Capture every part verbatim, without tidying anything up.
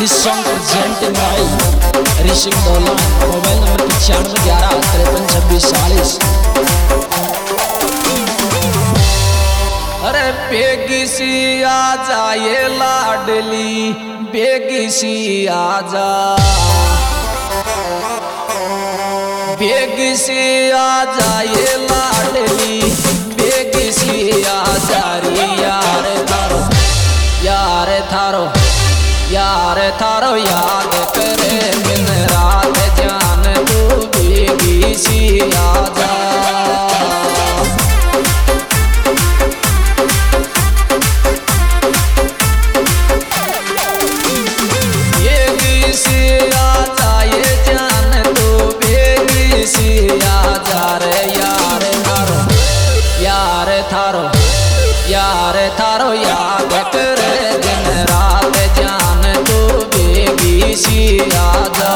This song presented by Rishi Dola. Mobile number पचानवे ग्यारह तिरपन छब्बीस चालीस। अरे बेगी सी आजा ये लाडली, बेगी सी आजा, बेगी सी आजा ये लाडली, बेगी सी आजा रे यार थारो, यार थारो, यार थारो याद करे दिन रात जान तू बेगी सी आजा। बेगी सी आजा ये जान तू बेगी सी आजा रे यार थारो, यार थारो, यार थारो याद करे दिन रात जान तू बेगी सी आजा।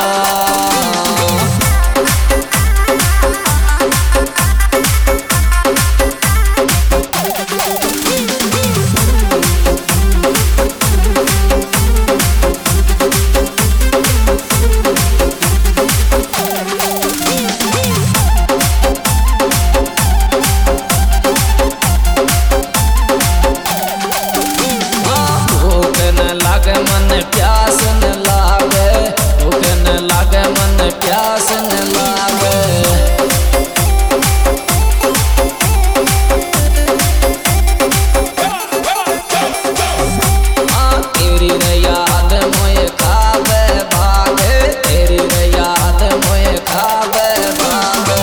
मन प्यास न लागे, भूख न लागे, मन प्यास न लागे। हाँ तेरी रे याद मोए खावे भागे, तेरी रे याद मोए खावे भागे।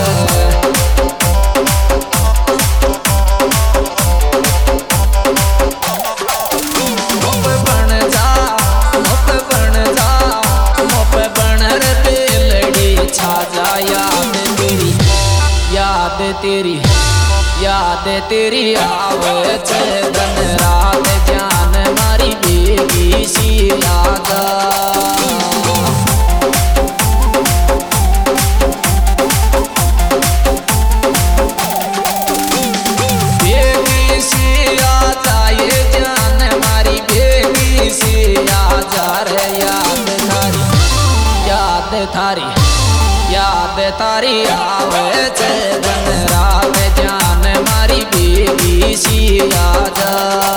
याद तेरी, याद तेरी, याद तेरी आवे छे दिन रात जान मारी बेगी सी आजा। बेगी सी आजा ये जान मारी बेगी सी आजा रे याद थारी, याद थारी, याद तारी आवे छे दिन रात जान मारी बेगी सी आजा।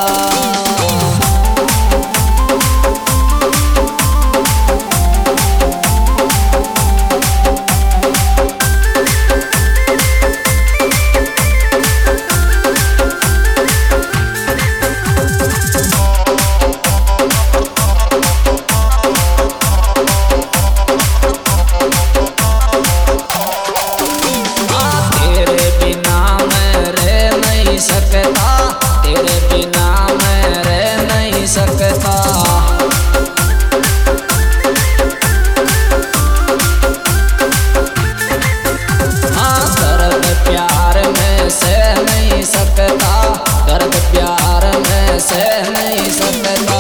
तेरे बिना मैं रह नहीं सकता, हाँ दर्द प्यार में सह नहीं सकता, दर्द प्यार में सह नहीं सकता।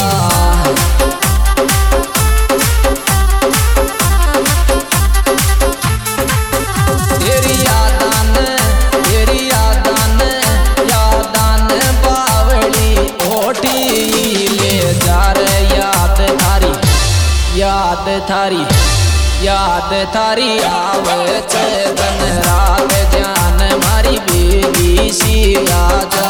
तेरी यादान, तेरी यादान, यादान ले जा रे याद थारी, याद थारी, याद थारी आवे छे दिन रात जान मारी बेगी सी आजा।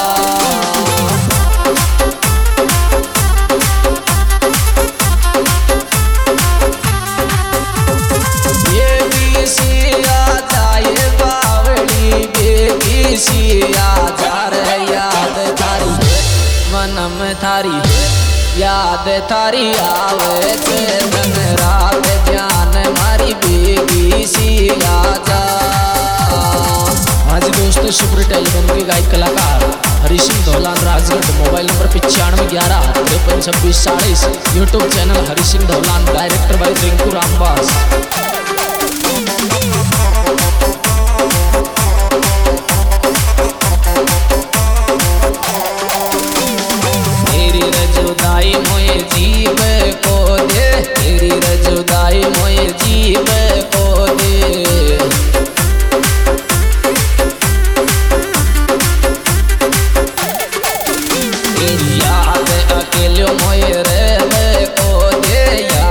बेगी सी आजा ये बावड़ी, बेगी सी आजा रे याद थारी, मनम थारी, याद थारी आवे छे दिन रात जान मारी बेगी सी आजा। हाँ जी दोस्तों, सुपर एल्बम के गायक कलाकार हरि सिंह धौलान राजगढ़। मोबाइल नंबर पचानवे ग्यारह तिरपन छब्बीस चालीस। YouTube channel Hari Singh Dhaulan. Director भाई रिंकू रामबास। जुदाई मोए जीव को दे, तेरी जुदाई मोए जीव को दे। तेरी याद अकेले मोए रह को दे,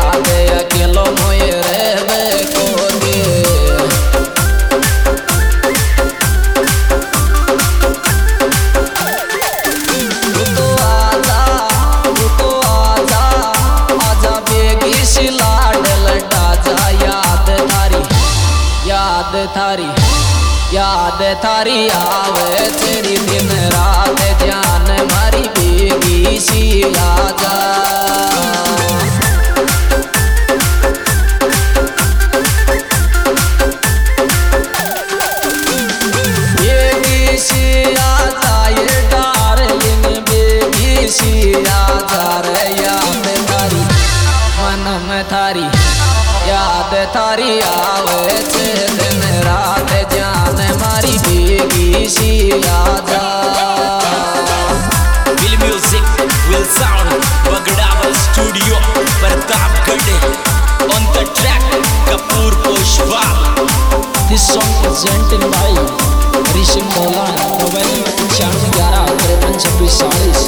थारी आवे तेरी दिन रात जान मारी बेगी सी आजा। बेगी सी आजा ये डार्लिंग बेगी सी आजा रे याद थारी मन में थारी याद थारी आवे दिन रात जान मारी बेगी सी आजा। Will music will sound Bagdawal Studio Pratapgarh on the track Kapoor Pushpal. This song presented by Rishik Dolan, mobile number पचानवे ग्यारह तिरपन छब्बीस चालीस।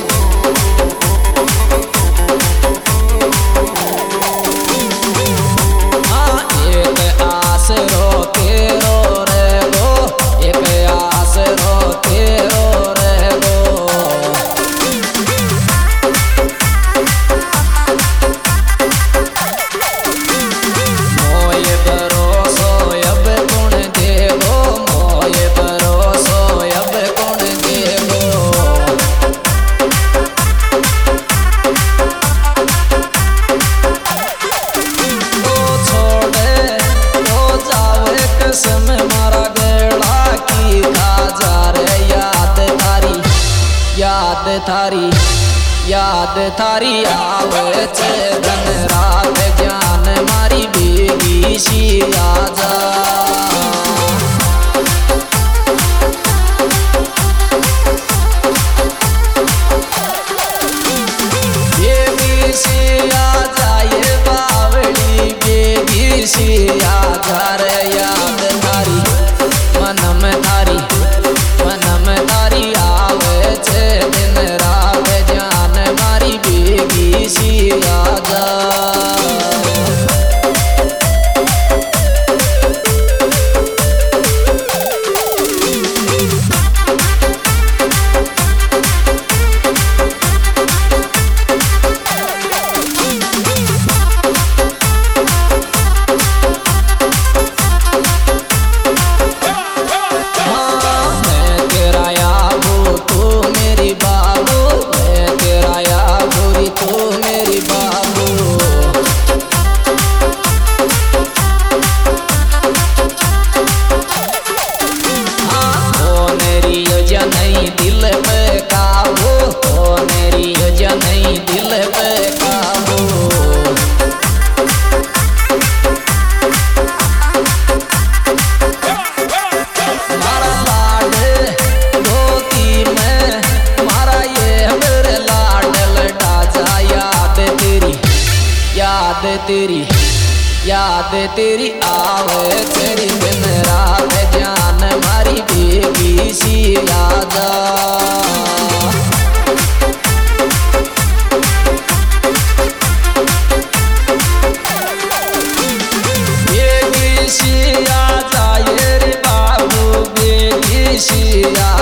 याद थारी याद थारी आवे दिन रात जान मारी बेगी सी आजा। बेगी सी आजा ये बावड़ी बेगी सी आजा रे याद थारी मन में थारी मन में थारी आवे दिन रात जान मारी बेगी सी आजा। नहीं दिल पे काबू हो मेरी वजह नहीं दिल पे काबू। मारा लाड धोती में मारा ये मेरे लाड लटा जा याद तेरी याद तेरी याद तेरी आवे तेरी दिन रात जान मारी बेगी सी आजा। बेगी सी आजा ये रे बाबू बेगी सी आजा।